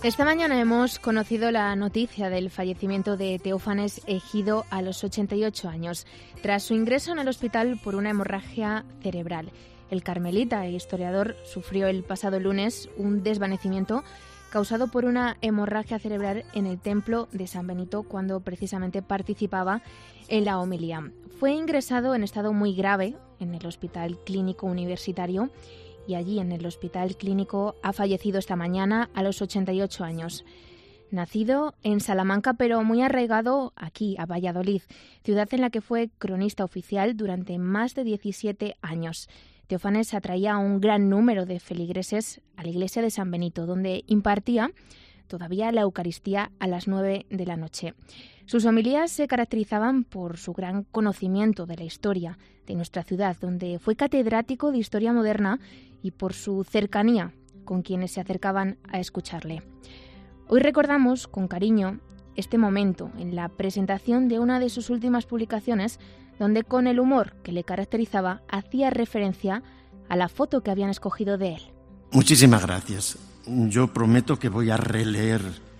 Esta mañana hemos conocido la noticia del fallecimiento de Teófanes Ejido a los 88 años, tras su ingreso en el hospital por una hemorragia cerebral. El carmelita e historiador sufrió el pasado lunes un desvanecimiento causado por una hemorragia cerebral en el templo de San Benito cuando precisamente participaba en la homilía. Fue ingresado en estado muy grave en el Hospital Clínico Universitario y allí en el Hospital Clínico ha fallecido esta mañana a los 88 años. Nacido en Salamanca, pero muy arraigado aquí, a Valladolid, ciudad en la que fue cronista oficial durante más de 17 años. Teófanes atraía a un gran número de feligreses a la iglesia de San Benito, donde impartía todavía la Eucaristía a las 9 de la noche. Sus homilías se caracterizaban por su gran conocimiento de la historia de nuestra ciudad, donde fue catedrático de Historia Moderna, y por su cercanía con quienes se acercaban a escucharle. Hoy recordamos con cariño este momento en la presentación de una de sus últimas publicaciones, donde con el humor que le caracterizaba hacía referencia a la foto que habían escogido de él. Muchísimas gracias. Yo prometo que voy a releer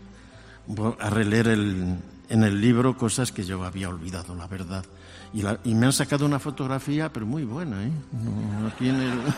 en el libro cosas que yo había olvidado, la verdad. Y me han sacado una fotografía, pero muy buena, ¿eh? No, aquí en el...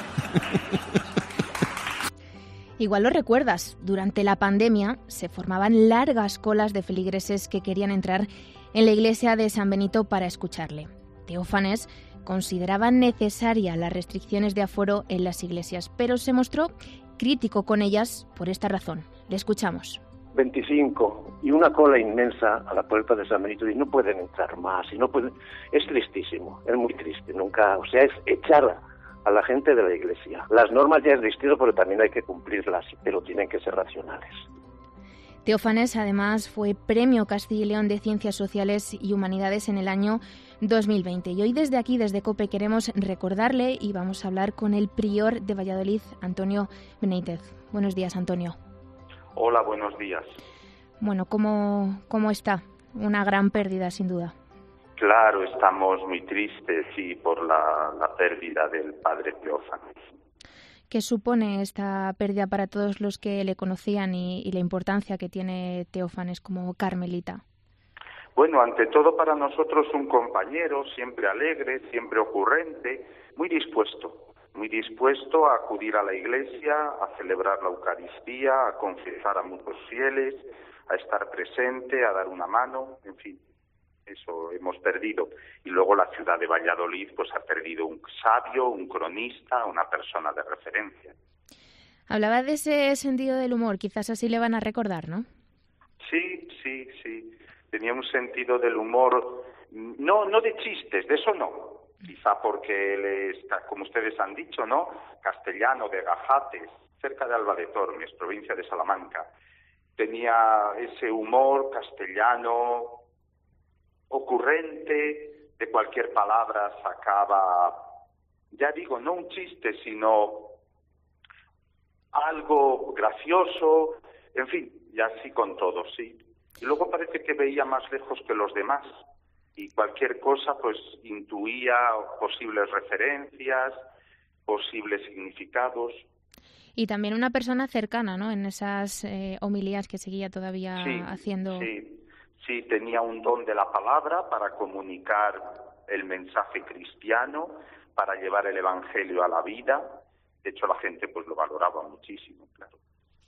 Igual lo recuerdas, durante la pandemia se formaban largas colas de feligreses que querían entrar en la iglesia de San Benito para escucharle. Teófanes consideraba necesaria las restricciones de aforo en las iglesias, pero se mostró crítico con ellas por esta razón. Le escuchamos. 25 y una cola inmensa a la puerta de San Benito y no pueden entrar más y no pueden. Es tristísimo, es muy triste. Es echar a la gente de la iglesia. Las normas ya existido, pero también hay que cumplirlas, pero tienen que ser racionales. Teófanes además fue Premio Castilla y León de Ciencias Sociales y Humanidades en el año 2020. Y hoy desde aquí, desde COPE, queremos recordarle y vamos a hablar con el prior de Valladolid, Antonio Benítez. Buenos días, Antonio. Hola, buenos días. Bueno, ¿cómo está? Una gran pérdida, sin duda. Claro, estamos muy tristes, sí, por la pérdida del padre Teófanes. ¿Qué supone esta pérdida para todos los que le conocían y la importancia que tiene Teófanes como carmelita? Bueno, ante todo para nosotros un compañero, siempre alegre, siempre ocurrente, muy dispuesto a acudir a la iglesia, a celebrar la Eucaristía, a confesar a muchos fieles, a estar presente, a dar una mano, en fin. Eso hemos perdido. Y luego la ciudad de Valladolid pues ha perdido un sabio, un cronista, una persona de referencia. Hablaba de ese sentido del humor, quizás así le van a recordar, ¿no? Sí. Tenía un sentido del humor, no de chistes, de eso no. Quizá porque él está, como ustedes han dicho, ¿no? Castellano, de Gajates, cerca de Alba de Tormes, provincia de Salamanca. Tenía ese humor castellano, ocurrente, de cualquier palabra sacaba, ya digo, no un chiste, sino algo gracioso, en fin, y así con todo, sí. Y luego parece que veía más lejos que los demás, y cualquier cosa pues intuía posibles referencias, posibles significados. Y también una persona cercana, ¿no?, en esas homilías que seguía todavía haciendo. Sí, tenía un don de la palabra para comunicar el mensaje cristiano, para llevar el evangelio a la vida. De hecho, la gente pues lo valoraba muchísimo, claro.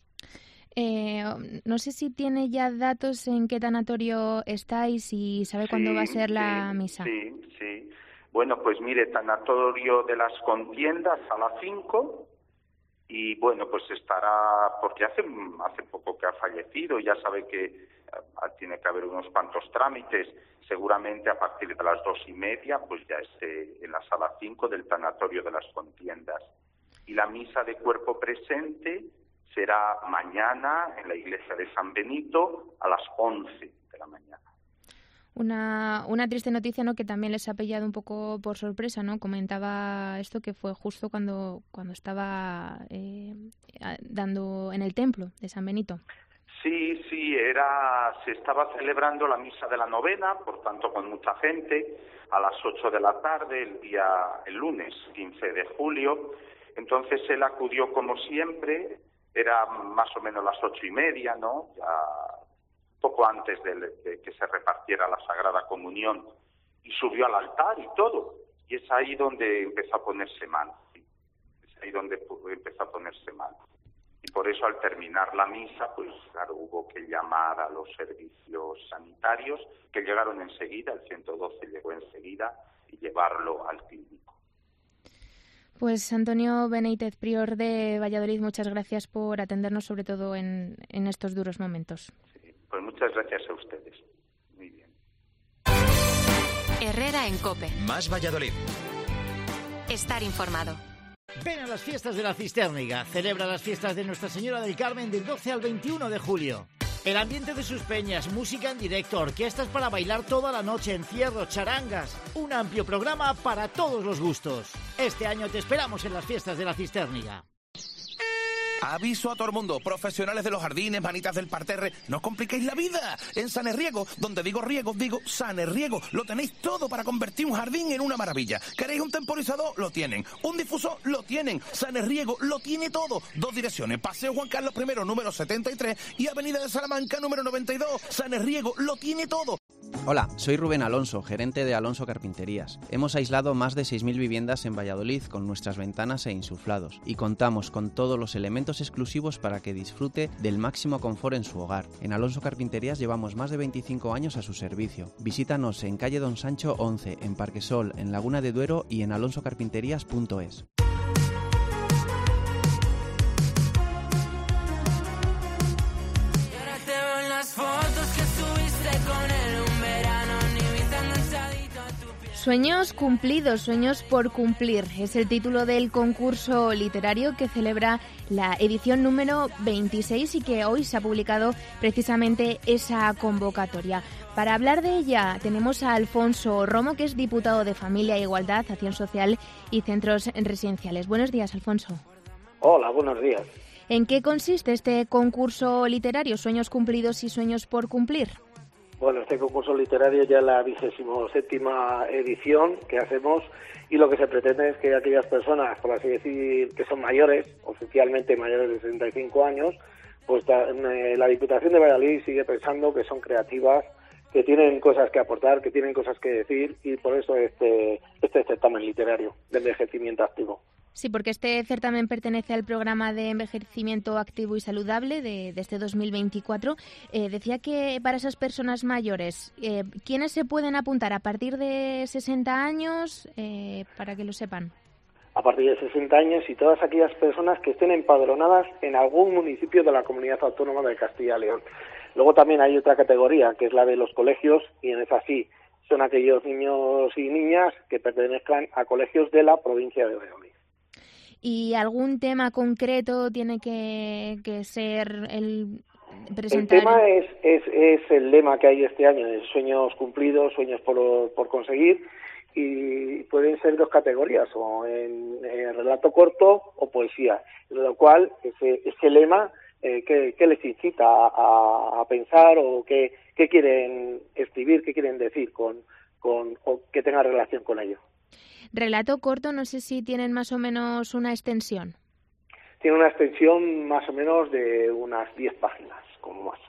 No sé si tiene ya datos en qué tanatorio estáis y sabe cuándo va a ser la misa. Sí. Bueno, pues mire, tanatorio de las Contiendas a las 5 y bueno, pues estará, porque hace poco que ha fallecido, ya sabe que tiene que haber unos cuantos trámites, seguramente a partir de las 2:30 pues ya esté en la sala 5 del tanatorio de las Contiendas. Y la misa de cuerpo presente será mañana en la iglesia de San Benito a las 11 de la mañana. Una triste noticia, ¿no?, que también les ha pillado un poco por sorpresa, ¿no? Comentaba esto que fue justo cuando estaba dando en el templo de San Benito. Sí, se estaba celebrando la misa de la novena, por tanto con mucha gente, a las 8 de la tarde, el lunes 15 de julio. Entonces él acudió como siempre, Era más o menos las 8:30, ¿no? Ya poco antes de que se repartiera la Sagrada Comunión, y subió al altar y todo. Y es ahí donde empezó a ponerse mal. ¿Sí? Es ahí donde empezó a ponerse mal. Y por eso, al terminar la misa, pues claro, hubo que llamar a los servicios sanitarios, que llegaron enseguida, el 112 llegó enseguida, y llevarlo al clínico. Pues Antonio Benítez, prior de Valladolid, muchas gracias por atendernos, sobre todo en estos duros momentos. Sí, pues muchas gracias a ustedes. Muy bien. Herrera en COPE. Más Valladolid. Estar informado. Ven a las fiestas de la Cisterniga. Celebra las fiestas de Nuestra Señora del Carmen del 12 al 21 de julio. El ambiente de sus peñas, música en directo, orquestas para bailar toda la noche, encierros, charangas. Un amplio programa para todos los gustos. Este año te esperamos en las fiestas de la Cisterniga. Aviso a todo el mundo, profesionales de los jardines, manitas del parterre, no os compliquéis la vida. En Sanerriego, donde digo riego, digo Sanerriego, lo tenéis todo para convertir un jardín en una maravilla. ¿Queréis un temporizador? Lo tienen. ¿Un difusor? Lo tienen. Sanerriego lo tiene todo. 2 direcciones, Paseo Juan Carlos I, número 73 y Avenida de Salamanca, número 92. Sanerriego lo tiene todo. Hola, soy Rubén Alonso, gerente de Alonso Carpinterías. Hemos aislado más de 6.000 viviendas en Valladolid con nuestras ventanas e insuflados y contamos con todos los elementos exclusivos para que disfrute del máximo confort en su hogar. En Alonso Carpinterías llevamos más de 25 años a su servicio. Visítanos en calle Don Sancho 11, en Parquesol, en Laguna de Duero y en alonsocarpinterías.es. Sueños cumplidos, sueños por cumplir. Es el título del concurso literario que celebra la edición número 26 y que hoy se ha publicado precisamente esa convocatoria. Para hablar de ella tenemos a Alfonso Romo, que es diputado de Familia e Igualdad, Acción Social y Centros Residenciales. Buenos días, Alfonso. Hola, buenos días. ¿En qué consiste este concurso literario, Sueños cumplidos y sueños por cumplir? Bueno, este concurso literario ya es la 27ª edición que hacemos y lo que se pretende es que aquellas personas, por así decir, que son mayores, oficialmente mayores de 65 años, pues la Diputación de Valladolid sigue pensando que son creativas, que tienen cosas que aportar, que tienen cosas que decir y por eso este certamen literario de envejecimiento activo. Sí, porque este certamen pertenece al programa de envejecimiento activo y saludable de este 2024. Decía que para esas personas mayores, ¿quiénes se pueden apuntar a partir de 60 años, para que lo sepan? A partir de 60 años y todas aquellas personas que estén empadronadas en algún municipio de la Comunidad Autónoma de Castilla y León. Luego también hay otra categoría, que es la de los colegios, y en esa sí, son aquellos niños y niñas que pertenezcan a colegios de la provincia de Valladolid. ¿Y algún tema concreto tiene que ser el presentar? El tema es el lema que hay este año, de sueños cumplidos, sueños por conseguir, y pueden ser 2 categorías, o en relato corto o poesía, lo cual ese lema ¿qué les incita a pensar o qué quieren escribir, qué quieren decir o que tenga relación con ello. Relato corto, no sé si tienen más o menos una extensión. Tiene una extensión más o menos de unas 10 páginas, como más.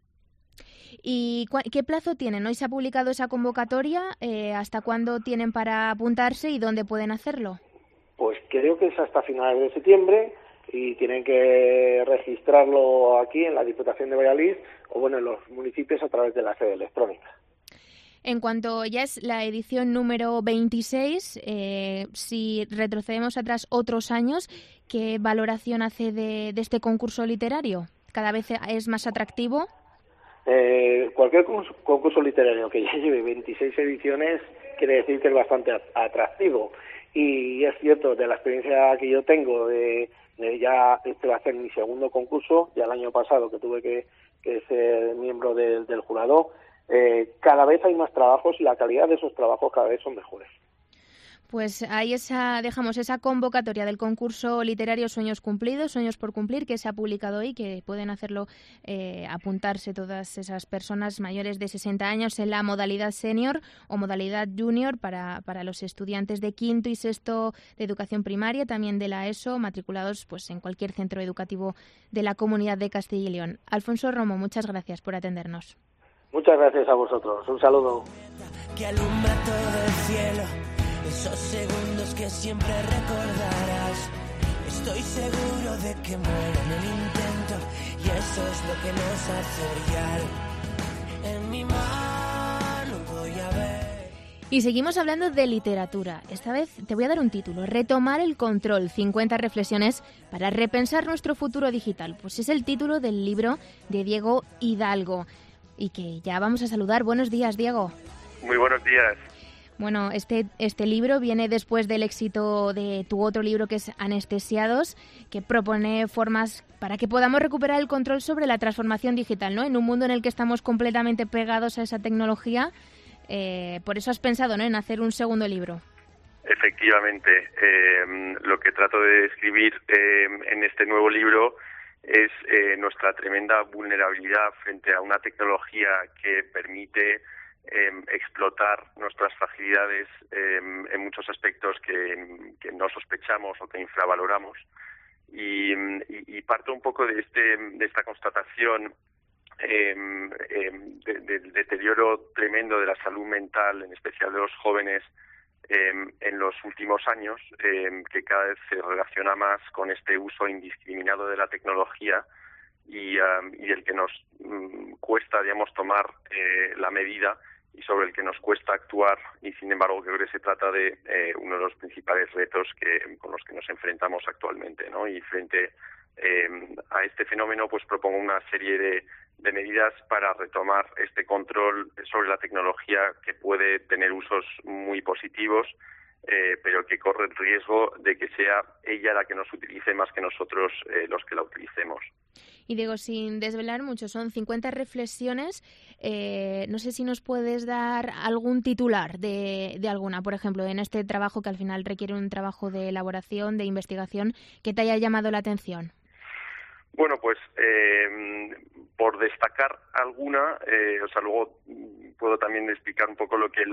¿Y qué plazo tienen? Hoy se ha publicado esa convocatoria. ¿Hasta cuándo tienen para apuntarse y dónde pueden hacerlo? Pues creo que es hasta finales de septiembre y tienen que registrarlo aquí en la Diputación de Valladolid o en los municipios a través de la sede electrónica. En cuanto ya es la edición número 26, si retrocedemos atrás otros años, ¿qué valoración hace de este concurso literario? ¿Cada vez es más atractivo? Cualquier concurso literario que ya lleve 26 ediciones quiere decir que es bastante atractivo. Y es cierto, de la experiencia que yo tengo, ya este va a ser mi segundo concurso, ya el año pasado que tuve que ser miembro del jurado, cada vez hay más trabajos y la calidad de esos trabajos cada vez son mejores. Pues ahí dejamos esa convocatoria del concurso literario Sueños Cumplidos, Sueños por Cumplir, que se ha publicado hoy, que pueden hacerlo, apuntarse todas esas personas mayores de 60 años en la modalidad senior o modalidad junior para los estudiantes de quinto y sexto de educación primaria, también de la ESO, matriculados pues en cualquier centro educativo de la Comunidad de Castilla y León. Alfonso Romo, muchas gracias por atendernos. Muchas gracias a vosotros. Un saludo. Que alumbra todo el cielo. Esos segundos que siempre recordarás. Estoy seguro de que muero en el intento y eso es lo que nos hace brillar. En mi mano voy a ver. Y seguimos hablando de literatura. Esta vez te voy a dar un título: Retomar el control, 50 reflexiones para repensar nuestro futuro digital. Pues es el título del libro de Diego Hidalgo y que ya vamos a saludar. Buenos días, Diego. Muy buenos días. Bueno, este libro viene después del éxito de tu otro libro, que es Anestesiados, que propone formas para que podamos recuperar el control sobre la transformación digital, ¿no? En un mundo en el que estamos completamente pegados a esa tecnología. Por eso has pensado, ¿no?, en hacer un segundo libro. Efectivamente. Lo que trato de describir en este nuevo libro es nuestra tremenda vulnerabilidad frente a una tecnología que permite explotar nuestras fragilidades en muchos aspectos que no sospechamos o que infravaloramos. Y parto un poco de esta constatación del deterioro tremendo de la salud mental, en especial de los jóvenes, en los últimos años, que cada vez se relaciona más con este uso indiscriminado de la tecnología y el que nos cuesta, digamos, tomar la medida y sobre el que nos cuesta actuar, y sin embargo creo que se trata de uno de los principales retos con los que nos enfrentamos actualmente, ¿no? Y frente a este fenómeno pues propongo una serie de medidas para retomar este control sobre la tecnología, que puede tener usos muy positivos, pero que corre el riesgo de que sea ella la que nos utilice más que nosotros los que la utilicemos. Y Diego, sin desvelar mucho, son 50 reflexiones. No sé si nos puedes dar algún titular de alguna, por ejemplo, en este trabajo que al final requiere un trabajo de elaboración, de investigación, que te haya llamado la atención. Bueno, pues por destacar alguna, luego puedo también explicar un poco lo que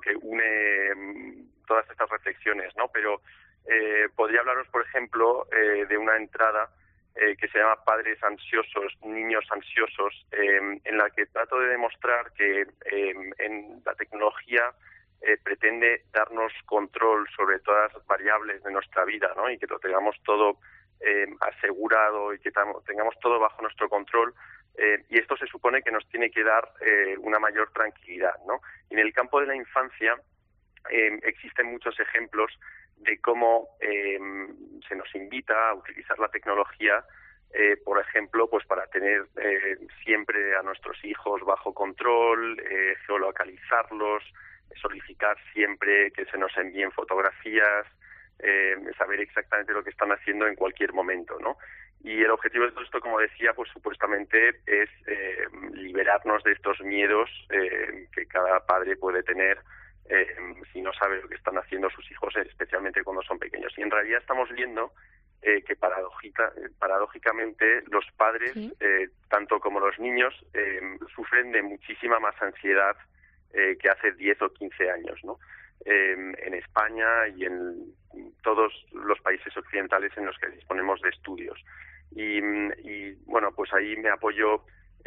une todas estas reflexiones, ¿no? Pero podría hablaros, por ejemplo, de una entrada que se llama Padres ansiosos, niños ansiosos, en la que trato de demostrar que en la tecnología pretende darnos control sobre todas las variables de nuestra vida, ¿no? Y que lo tengamos todo asegurado y que tengamos todo bajo nuestro control, y esto se supone que nos tiene que dar una mayor tranquilidad, ¿no? Y en el campo de la infancia existen muchos ejemplos de cómo se nos invita a utilizar la tecnología, por ejemplo, pues para tener siempre a nuestros hijos bajo control, geolocalizarlos, solicitar siempre que se nos envíen fotografías, saber exactamente lo que están haciendo en cualquier momento, ¿no? Y el objetivo de todo esto, como decía, pues supuestamente es liberarnos de estos miedos que cada padre puede tener si no sabe lo que están haciendo sus hijos, especialmente cuando son pequeños. Y en realidad estamos viendo que paradójicamente los padres, ¿sí?, tanto como los niños, sufren de muchísima más ansiedad que hace 10 o 15 años, ¿no? En España y en todos los países occidentales en los que disponemos de estudios. Y bueno, pues ahí me apoyo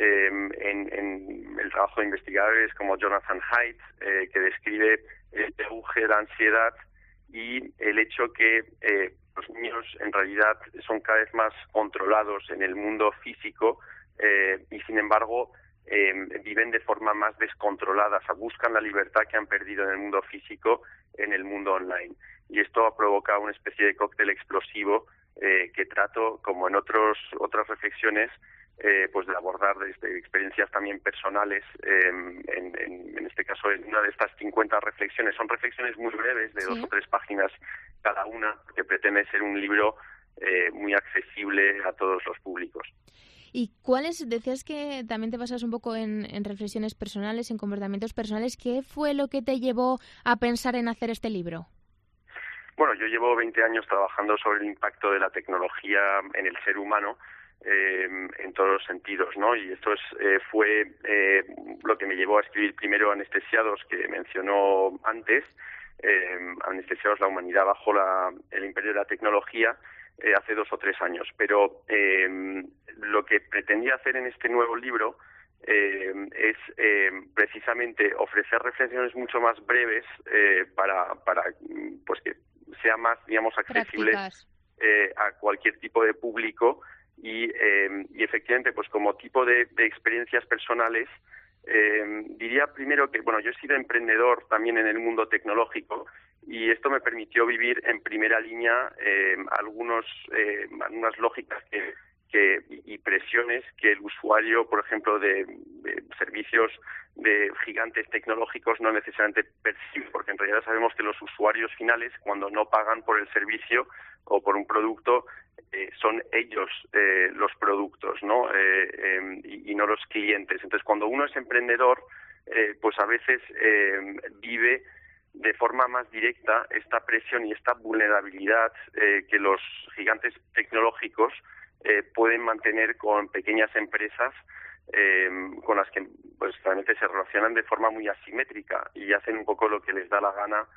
en el trabajo de investigadores como Jonathan Haidt, que describe el auge de la ansiedad y el hecho que los niños en realidad son cada vez más controlados en el mundo físico y sin embargo viven de forma más descontrolada, o sea, buscan la libertad que han perdido en el mundo físico en el mundo online. Y esto ha provocado una especie de cóctel explosivo que trato, como en otras reflexiones, pues de abordar desde experiencias también personales, en este caso en una de estas 50 reflexiones. Son reflexiones muy breves, de 2 o 3 páginas cada una, que pretende ser un libro muy accesible a todos los públicos. ¿Y cuáles, decías que también te basas un poco en reflexiones personales, en comportamientos personales? ¿Qué fue lo que te llevó a pensar en hacer este libro? Bueno, yo llevo 20 años trabajando sobre el impacto de la tecnología en el ser humano, en todos los sentidos, ¿no? Y esto fue lo que me llevó a escribir primero Anestesiados, que mencionó antes, Anestesiados, la humanidad bajo el imperio de la tecnología, hace 2 o 3 años. Pero lo que pretendía hacer en este nuevo libro es precisamente ofrecer reflexiones mucho más breves para pues que sea más, digamos, accesible a cualquier tipo de público y efectivamente, pues como tipo de experiencias personales, diría primero que, bueno, yo he sido emprendedor también en el mundo tecnológico y esto me permitió vivir en primera línea algunas lógicas y presiones que el usuario, por ejemplo, de servicios de gigantes tecnológicos no necesariamente percibe, porque en realidad sabemos que los usuarios finales, cuando no pagan por el servicio o por un producto, son ellos los productos, ¿no? Y no los clientes. Entonces, cuando uno es emprendedor, pues a veces vive de forma más directa esta presión y esta vulnerabilidad que los gigantes tecnológicos pueden mantener con pequeñas empresas con las que pues realmente se relacionan de forma muy asimétrica y hacen un poco lo que les da la gana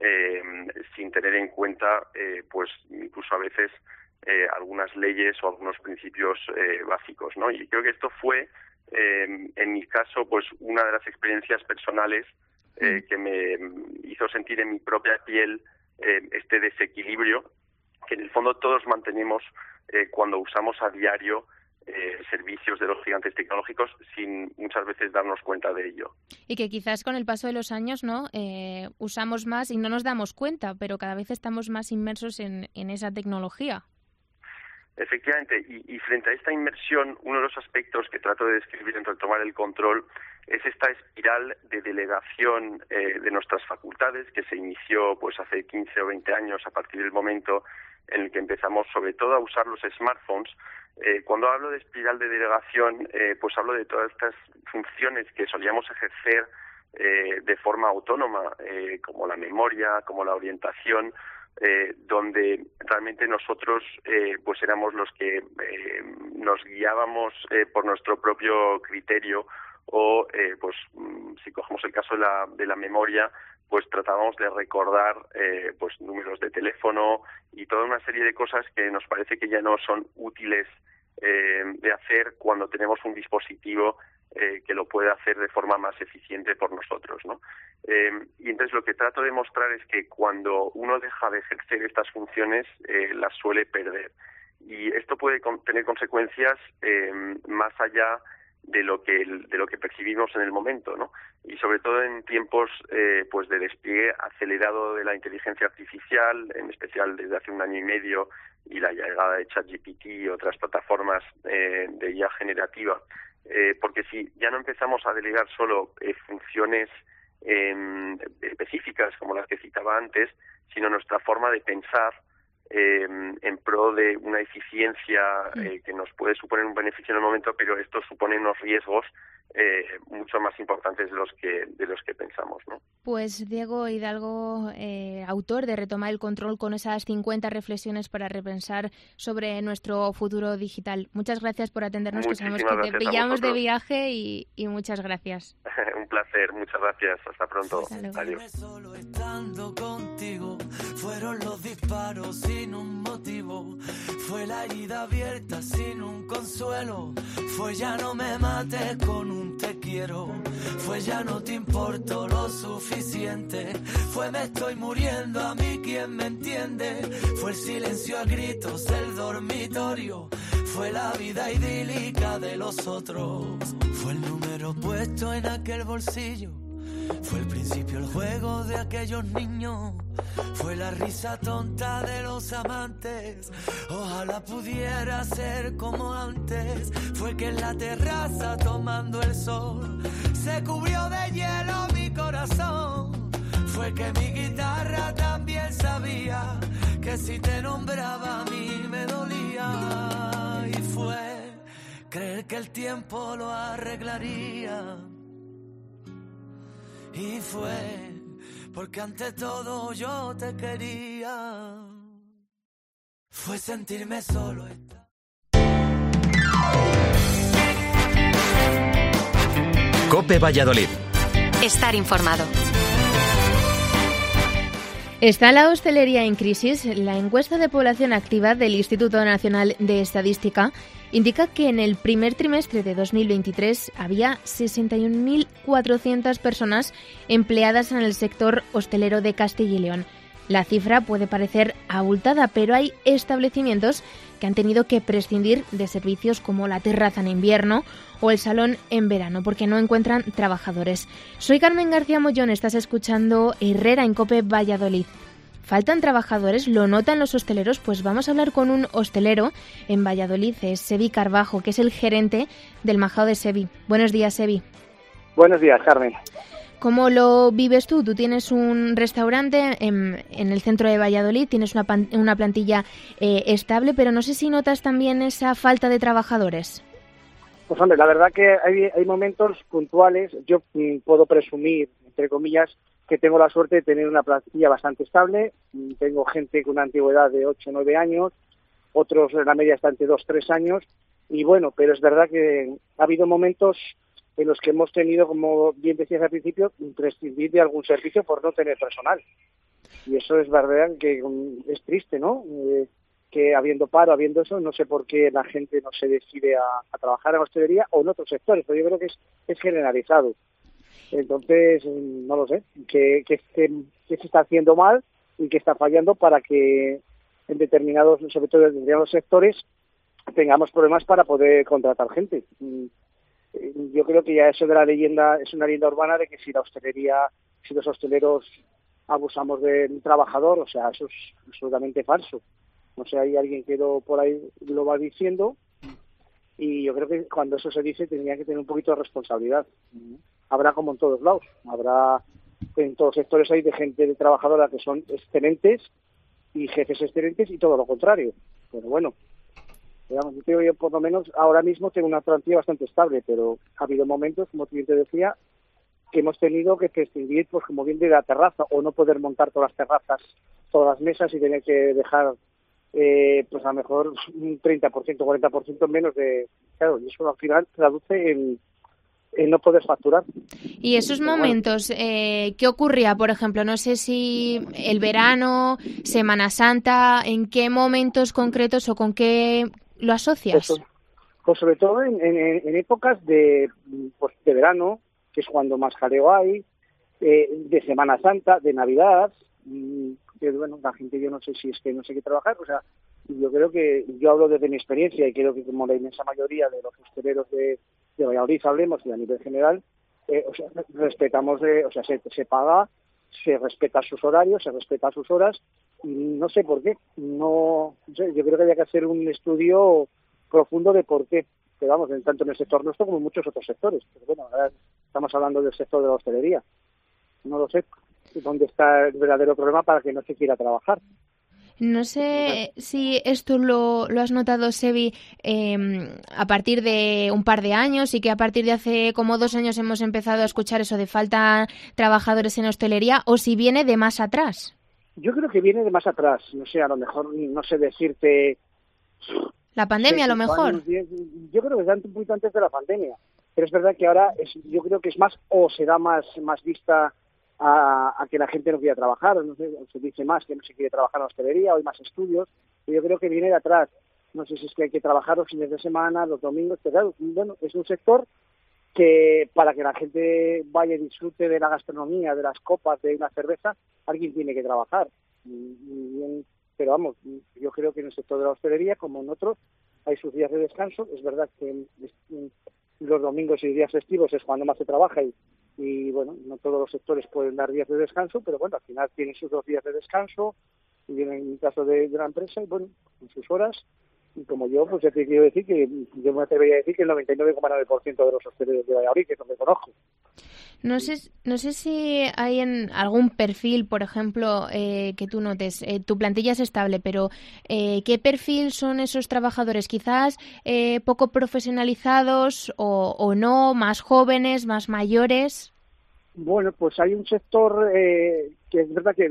sin tener en cuenta pues incluso a veces algunas leyes o algunos principios básicos, ¿no? Y creo que esto fue en mi caso pues una de las experiencias personales que me hizo sentir en mi propia piel este desequilibrio que en el fondo todos mantenemos cuando usamos a diario servicios de los gigantes tecnológicos sin muchas veces darnos cuenta de ello. Y que quizás con el paso de los años, ¿no? Usamos más y no nos damos cuenta, pero cada vez estamos más inmersos en esa tecnología. Efectivamente, y frente a esta inmersión, uno de los aspectos que trato de describir en Retomar el Control es esta espiral de delegación de nuestras facultades que se inició pues hace 15 o 20 años a partir del momento en el que empezamos sobre todo a usar los smartphones. Cuando hablo de espiral de delegación, pues hablo de todas estas funciones que solíamos ejercer de forma autónoma, como la memoria, como la orientación, donde realmente nosotros pues éramos los que nos guiábamos por nuestro propio criterio o pues si cogemos el caso de la memoria, pues tratábamos de recordar pues números de teléfono y toda una serie de cosas que nos parece que ya no son útiles de hacer cuando tenemos un dispositivo que lo puede hacer de forma más eficiente por nosotros, ¿no? Y entonces lo que trato de mostrar es que cuando uno deja de ejercer estas funciones, las suele perder. Y esto puede tener consecuencias más allá de lo que percibimos en el momento, ¿no? Y sobre todo en tiempos pues de despliegue acelerado de la inteligencia artificial, en especial desde hace 1 año y medio, y la llegada de ChatGPT y otras plataformas de IA generativa. Porque si ya no empezamos a delegar solo funciones específicas como las que citaba antes, sino nuestra forma de pensar en pro de una eficiencia que nos puede suponer un beneficio en el momento, pero esto supone unos riesgos mucho más importantes de los que pensamos, ¿no? Pues Diego Hidalgo, autor de Retomar el Control, con esas 50 reflexiones para repensar sobre nuestro futuro digital. Muchas gracias por atendernos, que sabemos que te pillamos de viaje y muchas gracias. Un placer, muchas gracias. Hasta pronto. Adiós. Solo estando contigo, fueron los disparos sin un motivo, fue la herida abierta sin un consuelo, fue ya no me mates con un te quiero, fue ya no te importo lo suficiente, fue me estoy muriendo a mí quien me entiende, fue el silencio a gritos del dormitorio, fue la vida idílica de los otros, fue el número puesto en aquel bolsillo, fue el principio el juego de aquellos niños, fue la risa tonta de los amantes, ojalá pudiera ser como antes, fue que en la terraza tomando el sol se cubrió de hielo mi corazón, fue que mi guitarra también sabía que si te nombraba a mí me dolía, y fue creer que el tiempo lo arreglaría. Y fue porque ante todo yo te quería. Fue sentirme solo. COPE Valladolid. Estar informado. ¿Está la hostelería en crisis? La encuesta de población activa del Instituto Nacional de Estadística indica que en el primer trimestre de 2023 había 61.400 personas empleadas en el sector hostelero de Castilla y León. La cifra puede parecer abultada, pero hay establecimientos que han tenido que prescindir de servicios como la terraza en invierno o el salón en verano porque no encuentran trabajadores. Soy Carmen García Mollón, estás escuchando Herrera en COPE Valladolid. ¿Faltan trabajadores? ¿Lo notan los hosteleros? Pues vamos a hablar con un hostelero en Valladolid, es Sebi Carbajo, que es el gerente del Majao de Sebi. Buenos días, Sebi. Buenos días, Carmen. ¿Cómo lo vives tú? Tú tienes un restaurante en el centro de Valladolid, tienes una plantilla estable, pero no sé si notas también esa falta de trabajadores. Pues hombre, la verdad que hay momentos puntuales. Yo puedo presumir, entre comillas, que tengo la suerte de tener una plantilla bastante estable. Tengo gente con una antigüedad de 8 o 9 años, otros la media está entre 2 o 3 años. Y bueno, pero es verdad que ha habido momentos en los que hemos tenido, como bien decías al principio, prescindir de algún servicio por no tener personal. Y eso es verdad que es triste, ¿no? Que habiendo paro, habiendo eso, no sé por qué la gente no se decide a trabajar en hostelería o en otros sectores, pero yo creo que es generalizado. Entonces, no lo sé, que se está haciendo mal y que está fallando para que en determinados, sobre todo en determinados sectores, tengamos problemas para poder contratar gente. Yo creo que ya eso de la leyenda es una leyenda urbana de que si los hosteleros abusamos del trabajador, o sea, eso es absolutamente falso. No sé, hay alguien que por ahí lo va diciendo y yo creo que cuando eso se dice tendría que tener un poquito de responsabilidad. Habrá como en todos lados, en todos sectores hay de gente de trabajadora que son excelentes y jefes excelentes y todo lo contrario. Pero bueno, digamos, yo por lo menos ahora mismo tengo una plantilla bastante estable, pero ha habido momentos, como te decía, que hemos tenido que prescindir, pues como bien de la terraza, o no poder montar todas las terrazas, todas las mesas y tener que dejar, pues a lo mejor un 30%, 40% menos de... Claro, y eso al final traduce en no poder facturar. Y esos momentos, ¿qué ocurría? Por ejemplo, no sé si el verano, Semana Santa, ¿en qué momentos concretos o con qué lo asocias? Pues sobre todo en épocas de verano, que es cuando más jaleo hay, de Semana Santa, de Navidad, que bueno, la gente yo no sé si es que no sé qué trabajar, o sea, yo creo que, yo hablo desde mi experiencia y creo que como la inmensa mayoría de los hosteleros de Valladolid hablemos y a nivel general, o sea, respetamos, o sea, se paga, se respeta sus horarios, se respeta sus horas, y no sé por qué, no sé, yo creo que había que hacer un estudio profundo de por qué, pero vamos, tanto en el sector nuestro como en muchos otros sectores, pero bueno, ahora estamos hablando del sector de la hostelería, no lo sé dónde está el verdadero problema para que no se quiera trabajar. No sé si esto lo has notado, Sebi, a partir de un par de años y que a partir de hace como 2 años hemos empezado a escuchar eso de falta trabajadores en hostelería, o si viene de más atrás. Yo creo que viene de más atrás, no sé, a lo mejor no sé decirte... La pandemia, a lo mejor. Años, yo creo que es un poquito antes de la pandemia, pero es verdad que ahora yo creo que es más, o se da más vista a que la gente no quiera trabajar, no sé, se dice más que no se quiere trabajar en la hostelería, o hay más estudios, y yo creo que viene de atrás. No sé si es que hay que trabajar los fines de semana, los domingos, pero claro, bueno, es un sector que para que la gente vaya y disfrute de la gastronomía, de las copas, de una cerveza, alguien tiene que trabajar. Pero vamos, yo creo que en el sector de la hostelería, como en otros, hay sus días de descanso. Es verdad que los domingos y días festivos es cuando más se trabaja y bueno, no todos los sectores pueden dar días de descanso, pero bueno, al final tienen sus 2 días de descanso, y en el caso de la empresa, y bueno, en sus horas, y como yo, pues ya te quiero decir que yo me atrevería a decir que el 99,9% de los hosteleros de Valladolid, que es lo que conozco. No sé si hay en algún perfil, por ejemplo, que tú notes, tu plantilla es estable, pero ¿qué perfil son esos trabajadores? Quizás poco profesionalizados o no, más jóvenes, más mayores. Bueno, pues hay un sector que es verdad que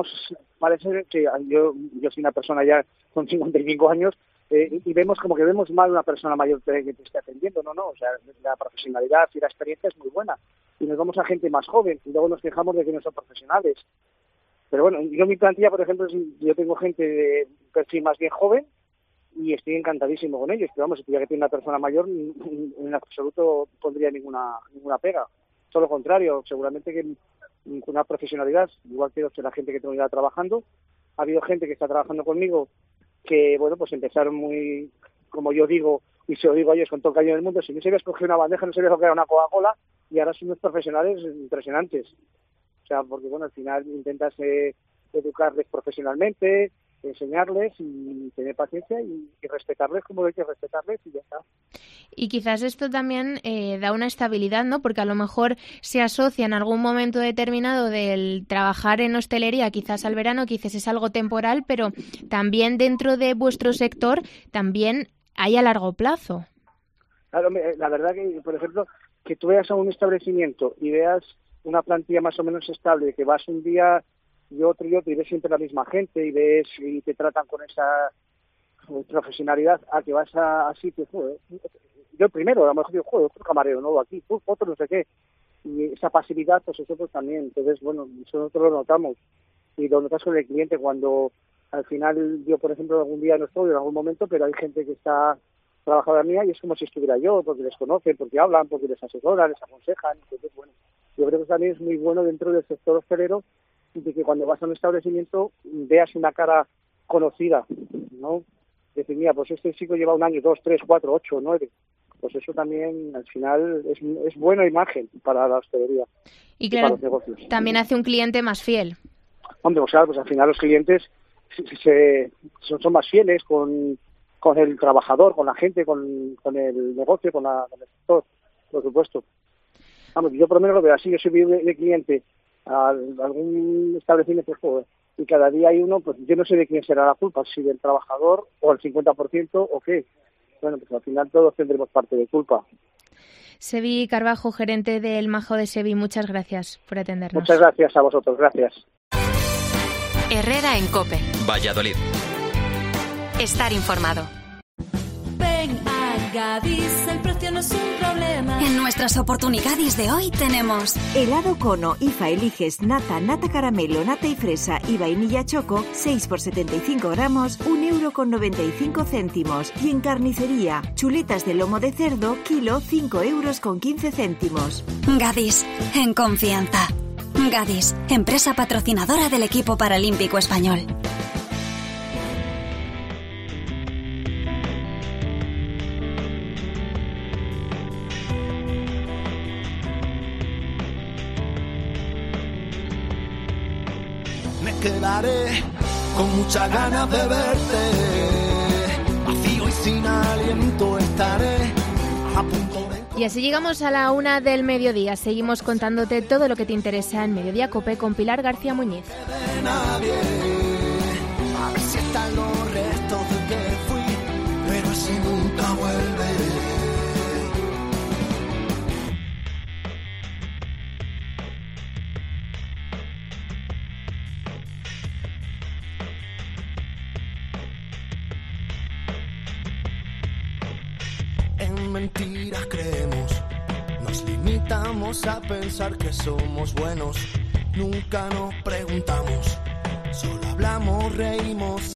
parece que yo soy una persona ya con 55 años, y vemos mal una persona mayor que te esté atendiendo, no, o sea, la profesionalidad y la experiencia es muy buena, y nos vamos a gente más joven, y luego nos quejamos de que no son profesionales. Pero bueno, yo mi plantilla, por ejemplo, yo tengo gente de perfil más bien joven, y estoy encantadísimo con ellos, pero vamos, si tuviera que tener una persona mayor, en absoluto pondría ninguna pega. Todo lo contrario, seguramente que con una profesionalidad, igual que la gente que tengo ya trabajando, ha habido gente que está trabajando conmigo que, bueno, pues empezaron muy, como yo digo, y se lo digo a ellos con todo el cariño del mundo, si no sabías coger una bandeja, no sabías lo que era una Coca-Cola, y ahora son unos profesionales impresionantes. O sea, porque, bueno, al final intentas educarles profesionalmente, enseñarles y tener paciencia y respetarles como hay que respetarles, y ya está. Y quizás esto también da una estabilidad, ¿no? Porque a lo mejor se asocia en algún momento determinado del trabajar en hostelería, quizás al verano, quizás es algo temporal, pero también dentro de vuestro sector también hay a largo plazo. Claro, la verdad que, por ejemplo, que tú veas a un establecimiento y veas una plantilla más o menos estable, que vas un día y otro, y ves siempre la misma gente, y te tratan con esa profesionalidad, a que vas a sitios, joder, yo primero, a lo mejor digo, joder, otro camarero nuevo aquí, otro no sé qué, y esa pasividad, pues eso pues también, entonces, bueno, eso nosotros lo notamos, y lo notas con el cliente cuando, al final, yo, por ejemplo, algún día no estoy en algún momento, pero hay gente que está trabajadora mía y es como si estuviera yo, porque les conocen, porque hablan, porque les asesoran, les aconsejan, entonces, bueno, yo creo que también es muy bueno dentro del sector hostelero de que cuando vas a un establecimiento veas una cara conocida, ¿no? Decir, mira, pues este chico lleva 1 año, 2, 3, 4, 8, 9. Pues eso también, al final, es buena imagen para la hostelería y claro, para los negocios. También hace un cliente más fiel. Hombre, o sea, pues al final los clientes son más fieles con el trabajador, con la gente, con el negocio, con el sector, por supuesto. Vamos, yo por lo menos lo veo así, yo soy de cliente a algún establecimiento, joder, y cada día hay uno, pues yo no sé de quién será la culpa, si del trabajador o el 50% o qué. Bueno, pues al final todos tendremos parte de culpa. Sebi Carbajo, gerente del Majo de Sebi, muchas gracias por atendernos. Muchas gracias a vosotros, gracias. Herrera en COPE. Valladolid. Estar informado. Ven a Gadis, el precio no es un problema. En nuestras oportunidades de hoy tenemos helado cono, IFA eliges nata, nata caramelo, nata y fresa y vainilla choco, 6 por 75 gramos, 1,95 €. Y en carnicería, chuletas de lomo de cerdo, kilo, 5,15 €. Gadis, en confianza. Gadis, empresa patrocinadora del equipo paralímpico español. Me quedaré con muchas ganas de verte, vacío y sin aliento estaré a punto de... Y así llegamos a la 1 del mediodía. Seguimos contándote todo lo que te interesa en Mediodía COPE con Pilar García Muñiz. De nadie, a ver si están los restos de que fui, pero así nunca vuelve. En mentiras creemos, nos limitamos a pensar que somos buenos, nunca nos preguntamos, solo hablamos, reímos.